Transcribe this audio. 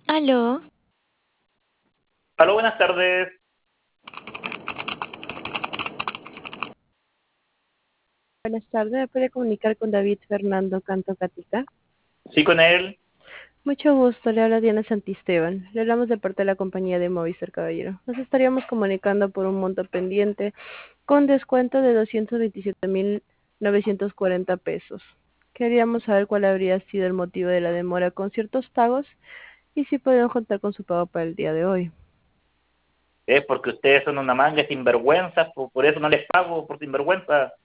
Aló, Aló, buenas tardes. buenas tardes. ¿Me puede comunicar con David Fernando Canto Catica? Sí, con él. Mucho gusto, le habla Diana Santisteban. Le hablamos de parte de la compañía de Movistar, caballero. Nos estaríamos comunicando por un monto pendiente con descuento de 227.940 pesos. Queríamos saber cuál habría sido el motivo de la demora con ciertos pagos y si podemos contar con su pago para el día de hoy. Es porque ustedes son una manga de sinvergüenzas, por eso no les pago por sinvergüenza.